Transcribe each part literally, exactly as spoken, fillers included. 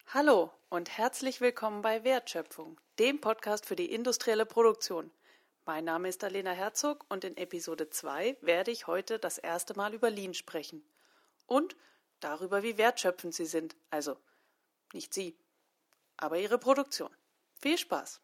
Hallo und herzlich willkommen bei Wertschöpfung, dem Podcast für die industrielle Produktion. Mein Name ist Alena Herzog und in Episode zwei werde ich heute das erste Mal über Lean sprechen und darüber, wie wertschöpfend sie sind, also nicht Sie, aber Ihre Produktion. Viel Spaß!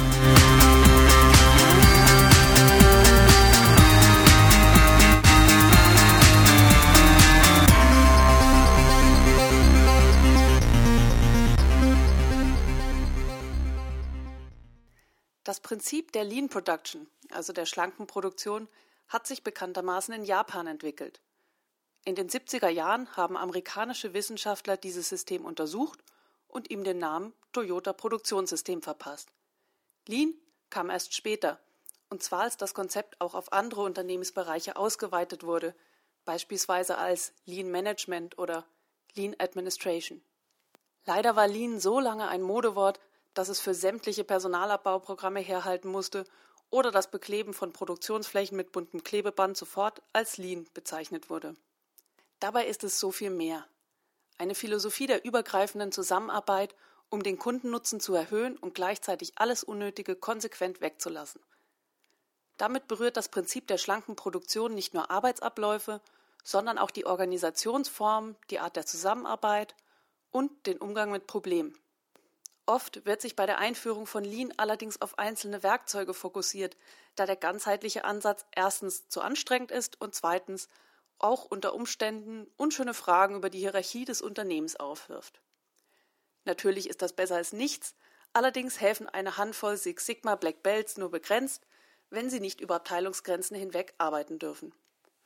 Das Prinzip der Lean Production, also der schlanken Produktion, hat sich bekanntermaßen in Japan entwickelt. In den siebziger Jahren haben amerikanische Wissenschaftler dieses System untersucht und ihm den Namen Toyota Produktionssystem verpasst. Lean kam erst später, und zwar als das Konzept auch auf andere Unternehmensbereiche ausgeweitet wurde, beispielsweise als Lean Management oder Lean Administration. Leider war Lean so lange ein Modewort, dass es für sämtliche Personalabbauprogramme herhalten musste oder das Bekleben von Produktionsflächen mit buntem Klebeband sofort als Lean bezeichnet wurde. Dabei ist es so viel mehr. Eine Philosophie der übergreifenden Zusammenarbeit, um den Kundennutzen zu erhöhen und gleichzeitig alles Unnötige konsequent wegzulassen. Damit berührt das Prinzip der schlanken Produktion nicht nur Arbeitsabläufe, sondern auch die Organisationsform, die Art der Zusammenarbeit und den Umgang mit Problemen. Oft wird sich bei der Einführung von Lean allerdings auf einzelne Werkzeuge fokussiert, da der ganzheitliche Ansatz erstens zu anstrengend ist und zweitens auch unter Umständen unschöne Fragen über die Hierarchie des Unternehmens aufwirft. Natürlich ist das besser als nichts, allerdings helfen eine Handvoll Six Sigma Black Belts nur begrenzt, wenn sie nicht über Abteilungsgrenzen hinweg arbeiten dürfen.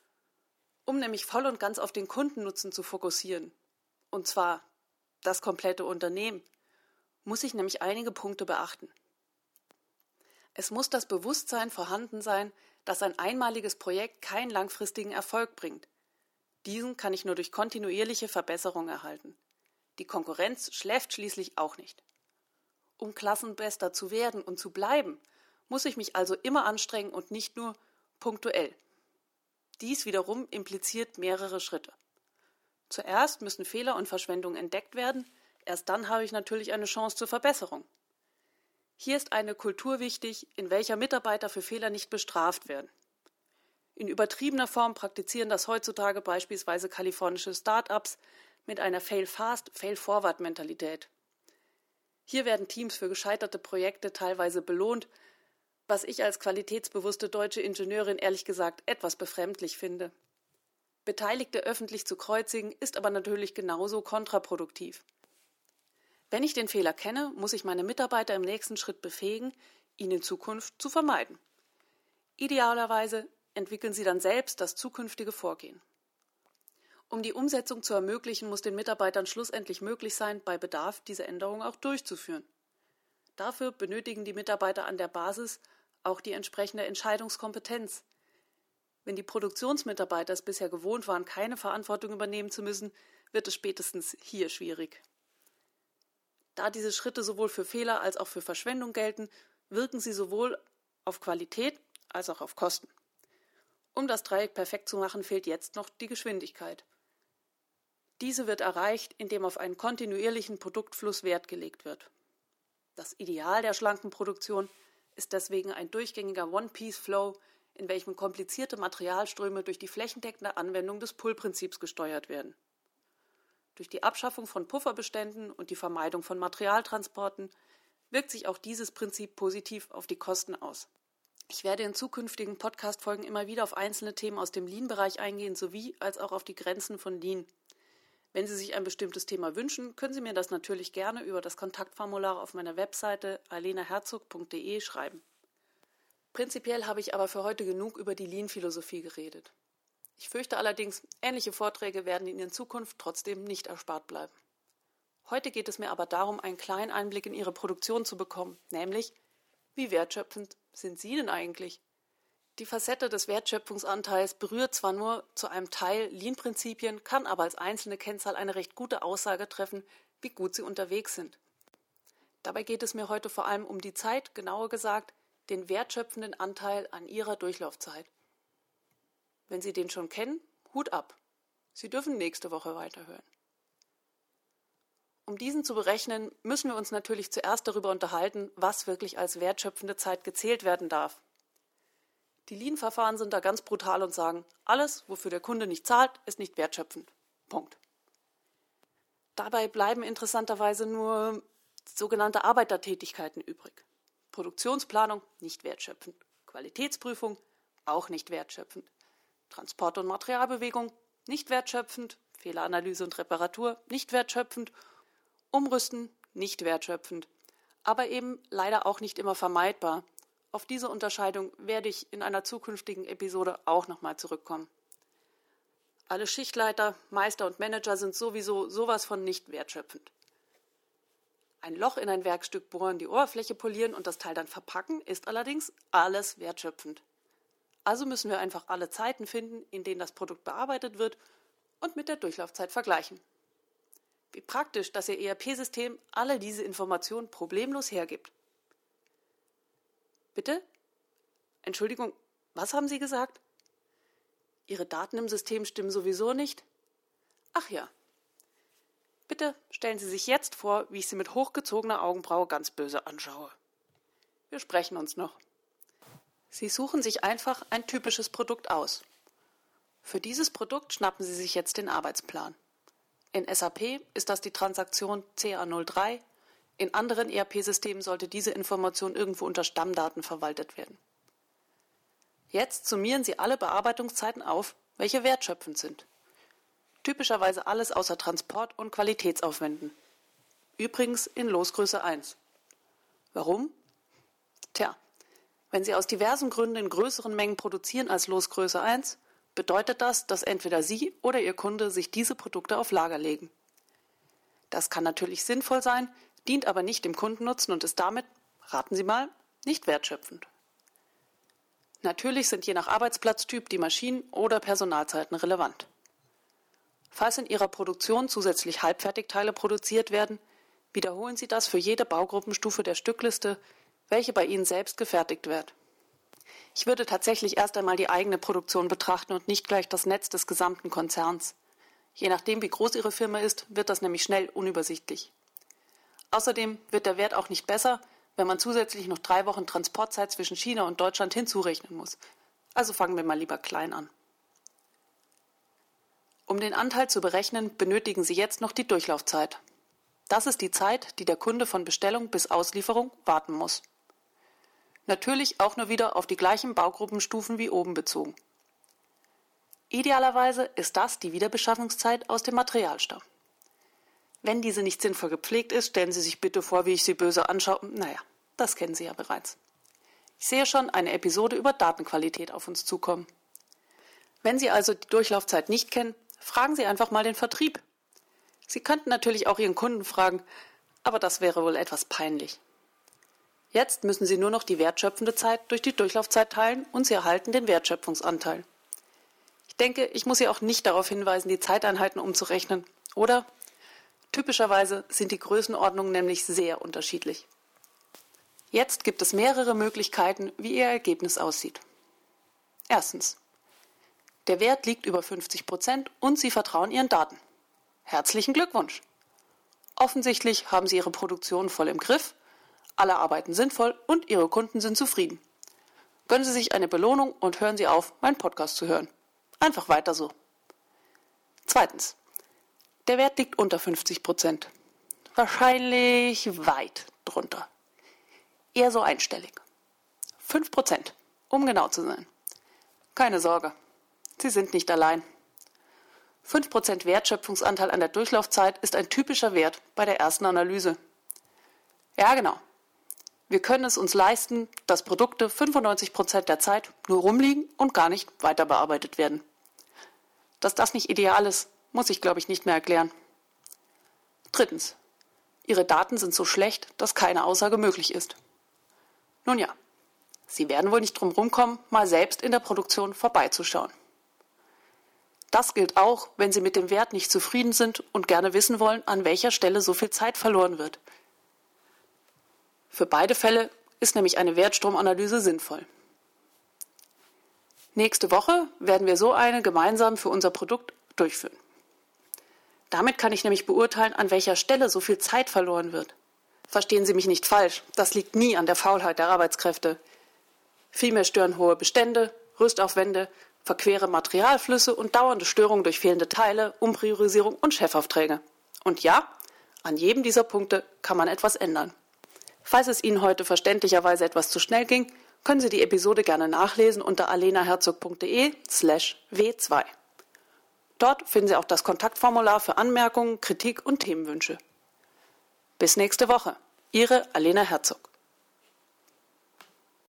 Um nämlich voll und ganz auf den Kundennutzen zu fokussieren, und zwar das komplette Unternehmen, muss ich nämlich einige Punkte beachten. Es muss das Bewusstsein vorhanden sein, dass ein einmaliges Projekt keinen langfristigen Erfolg bringt. Diesen kann ich nur durch kontinuierliche Verbesserung erhalten. Die Konkurrenz schläft schließlich auch nicht. Um Klassenbester zu werden und zu bleiben, muss ich mich also immer anstrengen und nicht nur punktuell. Dies wiederum impliziert mehrere Schritte. Zuerst müssen Fehler und Verschwendung entdeckt werden. Erst dann habe ich natürlich eine Chance zur Verbesserung. Hier ist eine Kultur wichtig, in welcher Mitarbeiter für Fehler nicht bestraft werden. In übertriebener Form praktizieren das heutzutage beispielsweise kalifornische Start-ups mit einer Fail-Fast, Fail-Forward-Mentalität. Hier werden Teams für gescheiterte Projekte teilweise belohnt, was ich als qualitätsbewusste deutsche Ingenieurin ehrlich gesagt etwas befremdlich finde. Beteiligte öffentlich zu kreuzigen, ist aber natürlich genauso kontraproduktiv. Wenn ich den Fehler kenne, muss ich meine Mitarbeiter im nächsten Schritt befähigen, ihn in Zukunft zu vermeiden. Idealerweise entwickeln sie dann selbst das zukünftige Vorgehen. Um die Umsetzung zu ermöglichen, muss den Mitarbeitern schlussendlich möglich sein, bei Bedarf diese Änderung auch durchzuführen. Dafür benötigen die Mitarbeiter an der Basis auch die entsprechende Entscheidungskompetenz. Wenn die Produktionsmitarbeiter es bisher gewohnt waren, keine Verantwortung übernehmen zu müssen, wird es spätestens hier schwierig. Da diese Schritte sowohl für Fehler als auch für Verschwendung gelten, wirken sie sowohl auf Qualität als auch auf Kosten. Um das Dreieck perfekt zu machen, fehlt jetzt noch die Geschwindigkeit. Diese wird erreicht, indem auf einen kontinuierlichen Produktfluss Wert gelegt wird. Das Ideal der schlanken Produktion ist deswegen ein durchgängiger One-Piece-Flow, in welchem komplizierte Materialströme durch die flächendeckende Anwendung des Pull-Prinzips gesteuert werden. Durch die Abschaffung von Pufferbeständen und die Vermeidung von Materialtransporten wirkt sich auch dieses Prinzip positiv auf die Kosten aus. Ich werde in zukünftigen Podcast-Folgen immer wieder auf einzelne Themen aus dem Lean-Bereich eingehen, sowie als auch auf die Grenzen von Lean. Wenn Sie sich ein bestimmtes Thema wünschen, können Sie mir das natürlich gerne über das Kontaktformular auf meiner Webseite alena herzog punkt de schreiben. Prinzipiell habe ich aber für heute genug über die Lean-Philosophie geredet. Ich fürchte allerdings, ähnliche Vorträge werden Ihnen in Zukunft trotzdem nicht erspart bleiben. Heute geht es mir aber darum, einen kleinen Einblick in Ihre Produktion zu bekommen, nämlich, wie wertschöpfend sind Sie denn eigentlich? Die Facette des Wertschöpfungsanteils berührt zwar nur zu einem Teil Lean-Prinzipien, kann aber als einzelne Kennzahl eine recht gute Aussage treffen, wie gut Sie unterwegs sind. Dabei geht es mir heute vor allem um die Zeit, genauer gesagt, den wertschöpfenden Anteil an Ihrer Durchlaufzeit. Wenn Sie den schon kennen, Hut ab. Sie dürfen nächste Woche weiterhören. Um diesen zu berechnen, müssen wir uns natürlich zuerst darüber unterhalten, was wirklich als wertschöpfende Zeit gezählt werden darf. Die Lean-Verfahren sind da ganz brutal und sagen, alles, wofür der Kunde nicht zahlt, ist nicht wertschöpfend. Punkt. Dabei bleiben interessanterweise nur sogenannte Arbeitertätigkeiten übrig. Produktionsplanung nicht wertschöpfend, Qualitätsprüfung auch nicht wertschöpfend, Transport- und Materialbewegung nicht wertschöpfend, Fehleranalyse und Reparatur nicht wertschöpfend, Umrüsten nicht wertschöpfend, aber eben leider auch nicht immer vermeidbar. Auf diese Unterscheidung werde ich in einer zukünftigen Episode auch nochmal zurückkommen. Alle Schichtleiter, Meister und Manager sind sowieso sowas von nicht wertschöpfend. Ein Loch in ein Werkstück bohren, die Oberfläche polieren und das Teil dann verpacken, ist allerdings alles wertschöpfend. Also müssen wir einfach alle Zeiten finden, in denen das Produkt bearbeitet wird und mit der Durchlaufzeit vergleichen. Wie praktisch, dass Ihr E R P-System alle diese Informationen problemlos hergibt. Bitte? Entschuldigung, was haben Sie gesagt? Ihre Daten im System stimmen sowieso nicht? Ach ja. Bitte stellen Sie sich jetzt vor, wie ich Sie mit hochgezogener Augenbraue ganz böse anschaue. Wir sprechen uns noch. Sie suchen sich einfach ein typisches Produkt aus. Für dieses Produkt schnappen Sie sich jetzt den Arbeitsplan. In S A P ist das die Transaktion C A null drei. In anderen E R P-Systemen sollte diese Information irgendwo unter Stammdaten verwaltet werden. Jetzt summieren Sie alle Bearbeitungszeiten auf, welche wertschöpfend sind. Typischerweise alles außer Transport und Qualitätsaufwänden. Übrigens in Losgröße eins. Warum? Tja, wenn Sie aus diversen Gründen in größeren Mengen produzieren als Losgröße eins, bedeutet das, dass entweder Sie oder Ihr Kunde sich diese Produkte auf Lager legen. Das kann natürlich sinnvoll sein, dient aber nicht dem Kundennutzen und ist damit, raten Sie mal, nicht wertschöpfend. Natürlich sind je nach Arbeitsplatztyp die Maschinen- oder Personalzeiten relevant. Falls in Ihrer Produktion zusätzlich Halbfertigteile produziert werden, wiederholen Sie das für jede Baugruppenstufe der Stückliste, welche bei Ihnen selbst gefertigt wird. Ich würde tatsächlich erst einmal die eigene Produktion betrachten und nicht gleich das Netz des gesamten Konzerns. Je nachdem, wie groß Ihre Firma ist, wird das nämlich schnell unübersichtlich. Außerdem wird der Wert auch nicht besser, wenn man zusätzlich noch drei Wochen Transportzeit zwischen China und Deutschland hinzurechnen muss. Also fangen wir mal lieber klein an. Um den Anteil zu berechnen, benötigen Sie jetzt noch die Durchlaufzeit. Das ist die Zeit, die der Kunde von Bestellung bis Auslieferung warten muss. Natürlich auch nur wieder auf die gleichen Baugruppenstufen wie oben bezogen. Idealerweise ist das die Wiederbeschaffungszeit aus dem Materialstamm. Wenn diese nicht sinnvoll gepflegt ist, stellen Sie sich bitte vor, wie ich Sie böse anschaue. Naja, das kennen Sie ja bereits. Ich sehe schon eine Episode über Datenqualität auf uns zukommen. Wenn Sie also die Durchlaufzeit nicht kennen, fragen Sie einfach mal den Vertrieb. Sie könnten natürlich auch Ihren Kunden fragen, aber das wäre wohl etwas peinlich. Jetzt müssen Sie nur noch die wertschöpfende Zeit durch die Durchlaufzeit teilen und Sie erhalten den Wertschöpfungsanteil. Ich denke, ich muss Sie auch nicht darauf hinweisen, die Zeiteinheiten umzurechnen, oder? Typischerweise sind die Größenordnungen nämlich sehr unterschiedlich. Jetzt gibt es mehrere Möglichkeiten, wie Ihr Ergebnis aussieht. Erstens. Der Wert liegt über fünfzig Prozent und Sie vertrauen Ihren Daten. Herzlichen Glückwunsch! Offensichtlich haben Sie Ihre Produktion voll im Griff, alle arbeiten sinnvoll und Ihre Kunden sind zufrieden. Gönnen Sie sich eine Belohnung und hören Sie auf, meinen Podcast zu hören. Einfach weiter so. Zweitens. Der Wert liegt unter fünfzig Prozent. Wahrscheinlich weit drunter. Eher so einstellig. fünf Prozent, um genau zu sein. Keine Sorge, Sie sind nicht allein. fünf Prozent Wertschöpfungsanteil an der Durchlaufzeit ist ein typischer Wert bei der ersten Analyse. Ja, genau. Wir können es uns leisten, dass Produkte fünfundneunzig Prozent der Zeit nur rumliegen und gar nicht weiter bearbeitet werden. Dass das nicht ideal ist, muss ich, glaube ich, nicht mehr erklären. Drittens. Ihre Daten sind so schlecht, dass keine Aussage möglich ist. Nun ja, Sie werden wohl nicht drum rumkommen, mal selbst in der Produktion vorbeizuschauen. Das gilt auch, wenn Sie mit dem Wert nicht zufrieden sind und gerne wissen wollen, an welcher Stelle so viel Zeit verloren wird. Für beide Fälle ist nämlich eine Wertstromanalyse sinnvoll. Nächste Woche werden wir so eine gemeinsam für unser Produkt durchführen. Damit kann ich nämlich beurteilen, an welcher Stelle so viel Zeit verloren wird. Verstehen Sie mich nicht falsch, das liegt nie an der Faulheit der Arbeitskräfte. Vielmehr stören hohe Bestände, Rüstaufwände, verquere Materialflüsse und dauernde Störungen durch fehlende Teile, Umpriorisierung und Chefaufträge. Und ja, an jedem dieser Punkte kann man etwas ändern. Falls es Ihnen heute verständlicherweise etwas zu schnell ging, können Sie die Episode gerne nachlesen unter alenaherzog punkt de slash w zwei. Dort finden Sie auch das Kontaktformular für Anmerkungen, Kritik und Themenwünsche. Bis nächste Woche. Ihre Alena Herzog.